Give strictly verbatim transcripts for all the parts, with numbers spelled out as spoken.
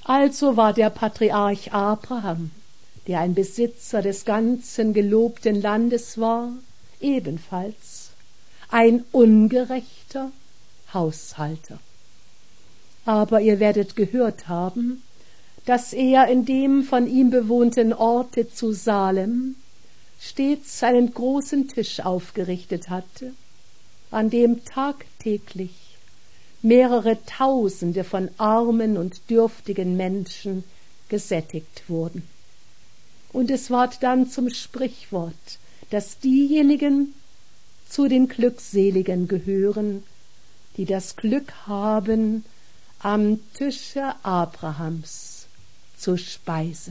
Also war der Patriarch Abraham, der ein Besitzer des ganzen gelobten Landes war, ebenfalls ein ungerechter Haushalter. Aber ihr werdet gehört haben, dass er in dem von ihm bewohnten Orte zu Salem stets einen großen Tisch aufgerichtet hatte, an dem tagtäglich mehrere Tausende von armen und dürftigen Menschen gesättigt wurden. Und es ward dann zum Sprichwort, dass diejenigen zu den Glückseligen gehören, die das Glück haben, am Tische Abrahams zu speisen.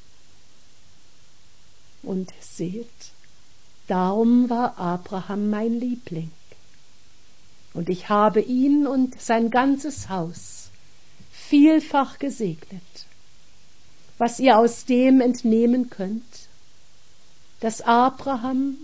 Und seht, darum war Abraham mein Liebling. Und ich habe ihn und sein ganzes Haus vielfach gesegnet. Was ihr aus dem entnehmen könnt, dass Abraham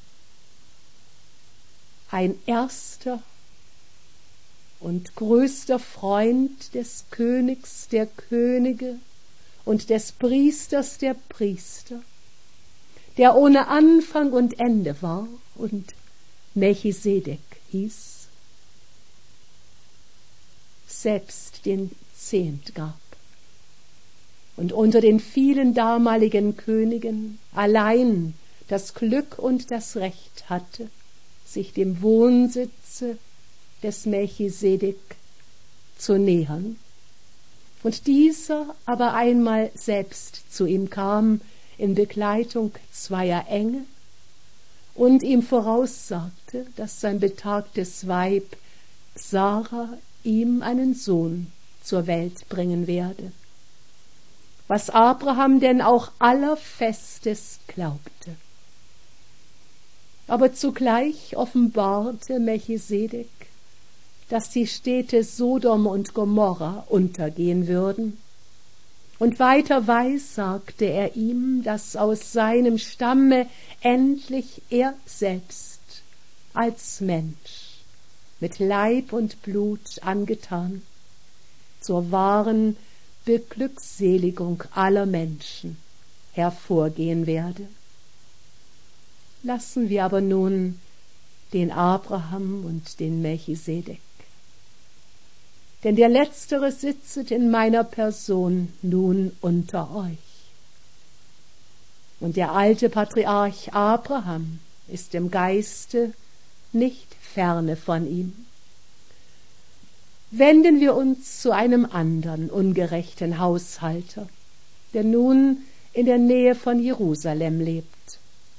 ein erster und größter Freund des Königs der Könige und des Priesters der Priester, der ohne Anfang und Ende war und Melchisedek hieß, selbst den Zehnt gab und unter den vielen damaligen Königen allein das Glück und das Recht hatte, sich dem Wohnsitze des Melchisedek zu nähern. Und dieser aber einmal selbst zu ihm kam in Begleitung zweier Engel und ihm voraussagte, dass sein betagtes Weib Sarah ihm einen Sohn zur Welt bringen werde, was Abraham denn auch allerfestest glaubte. Aber zugleich offenbarte Melchisedek, dass die Städte Sodom und Gomorra untergehen würden, und weiter weissagte er ihm, dass aus seinem Stamme endlich er selbst als Mensch mit Leib und Blut angetan zur wahren Beglückseligung aller Menschen hervorgehen werde. Lassen wir aber nun den Abraham und den Melchisedek. Denn der Letztere sitzet in meiner Person nun unter euch. Und der alte Patriarch Abraham ist im Geiste nicht ferne von ihm. Wenden wir uns zu einem andern ungerechten Haushalter, der nun in der Nähe von Jerusalem lebt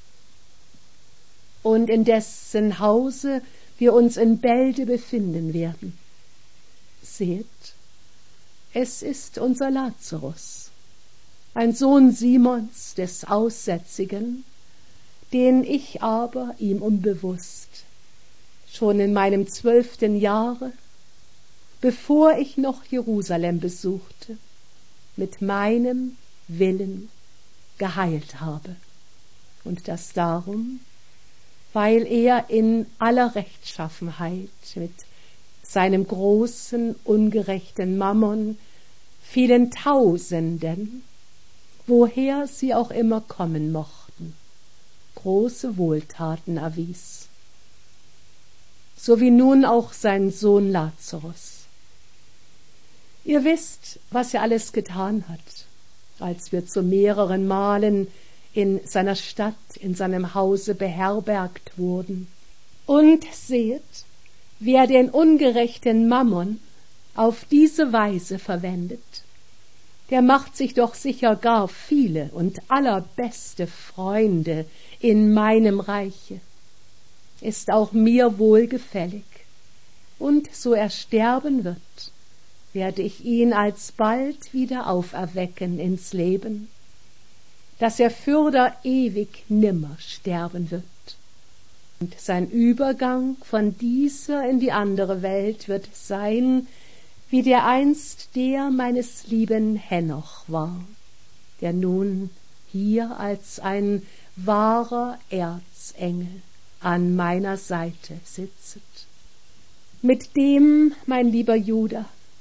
und in dessen Hause wir uns in Bälde befinden werden. Seht, es ist unser Lazarus, ein Sohn Simons des Aussätzigen, den ich aber ihm unbewusst schon in meinem zwölften Jahre, bevor ich noch Jerusalem besuchte, mit meinem Willen geheilt habe. Und das darum, weil er in aller Rechtschaffenheit mit seinem großen, ungerechten Mammon vielen Tausenden, woher sie auch immer kommen mochten, große Wohltaten erwies. So wie nun auch sein Sohn Lazarus. Ihr wisst, was er alles getan hat, als wir zu mehreren Malen in seiner Stadt, in seinem Hause beherbergt wurden. Und seht, wer den ungerechten Mammon auf diese Weise verwendet, der macht sich doch sicher gar viele und allerbeste Freunde in meinem Reiche, ist auch mir wohlgefällig, und so er sterben wird, werde ich ihn alsbald wieder auferwecken ins Leben, dass er fürder ewig nimmer sterben wird. Und sein Übergang von dieser in die andere Welt wird sein, wie der einst der meines lieben Henoch war, der nun hier als ein wahrer Erzengel an meiner Seite sitzet. Mit dem, mein lieber Judah,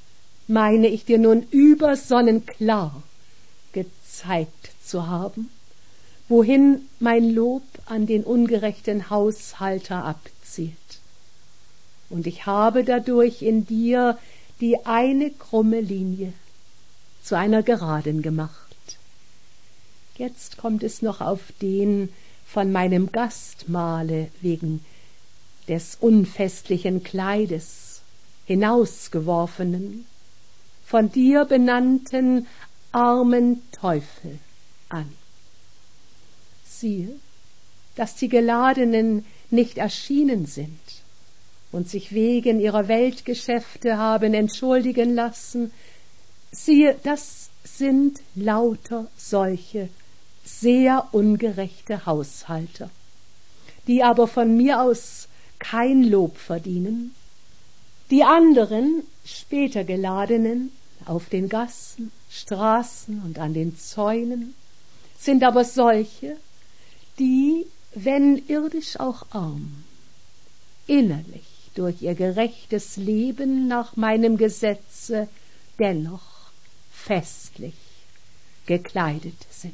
meine ich dir nun übersonnenklar gezeigt zu haben, wohin mein Lob an den ungerechten Haushalter abzielt. Und ich habe dadurch in dir die eine krumme Linie zu einer geraden gemacht. Jetzt kommt es noch auf den von meinem Gastmahle wegen des unfestlichen Kleides hinausgeworfenen, von dir benannten armen Teufel an. Siehe, dass die Geladenen nicht erschienen sind und sich wegen ihrer Weltgeschäfte haben entschuldigen lassen. Siehe, das sind lauter solche sehr ungerechte Haushalter, die aber von mir aus kein Lob verdienen. Die anderen, später Geladenen, auf den Gassen, Straßen und an den Zäunen, sind aber solche, die, wenn irdisch auch arm, innerlich durch ihr gerechtes Leben nach meinem Gesetze dennoch festlich gekleidet sind.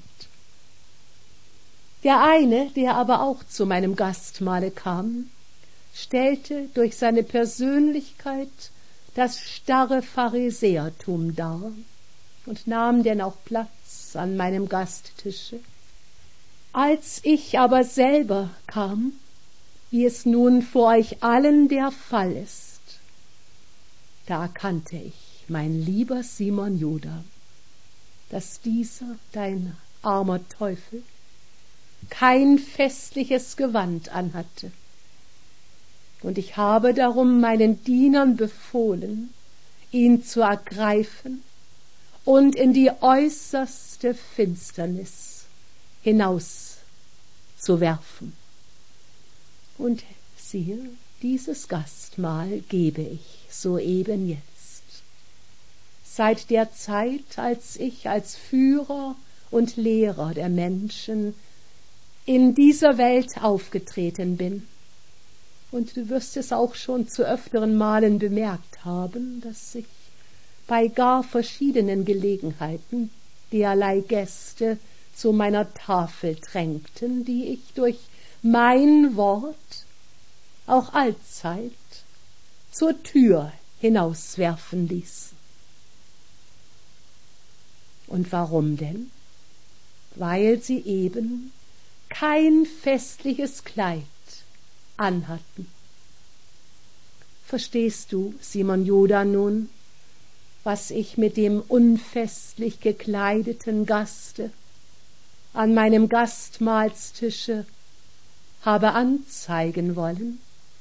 Der eine, der aber auch zu meinem Gastmahle kam, stellte durch seine Persönlichkeit das starre Pharisäertum dar und nahm denn auch Platz an meinem Gasttische. Als ich aber selber kam, wie es nun vor euch allen der Fall ist, da erkannte ich, mein lieber Simon Juda, dass dieser, dein armer Teufel, kein festliches Gewand anhatte. Und ich habe darum meinen Dienern befohlen, ihn zu ergreifen und in die äußerste Finsternis hinauszuwerfen. Und siehe, dieses Gastmahl gebe ich soeben jetzt. Seit der Zeit, als ich als Führer und Lehrer der Menschen in dieser Welt aufgetreten bin. Und du wirst es auch schon zu öfteren Malen bemerkt haben, dass sich bei gar verschiedenen Gelegenheiten derlei Gäste zu meiner Tafel drängten, die ich durch mein Wort auch allzeit zur Tür hinauswerfen ließ. Und warum denn? Weil sie eben kein festliches Kleid anhatten. Verstehst du, Simon Juda, nun, was ich mit dem unfestlich gekleideten Gaste an meinem Gastmahlstische habe anzeigen wollen?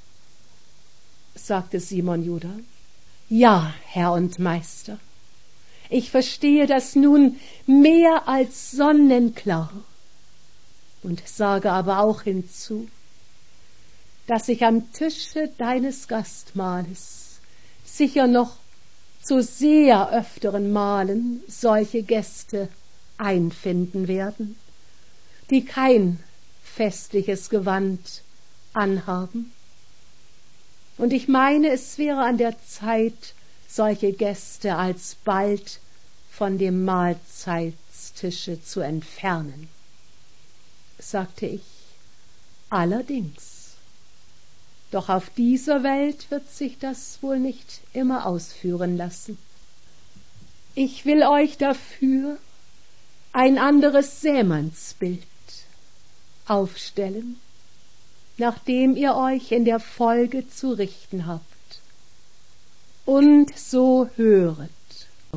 Sagte Simon Juda. Ja, Herr und Meister, ich verstehe das nun mehr als sonnenklar und sage aber auch hinzu, dass sich am Tische deines Gastmahles sicher noch zu sehr öfteren Malen solche Gäste einfinden werden, die kein festliches Gewand anhaben. Und ich meine, es wäre an der Zeit, solche Gäste alsbald von dem Mahlzeitstische zu entfernen. Sagte ich, allerdings. Doch auf dieser Welt wird sich das wohl nicht immer ausführen lassen. Ich will euch dafür ein anderes Sämannsbild aufstellen, nach dem ihr euch in der Folge zu richten habt. Und so höret,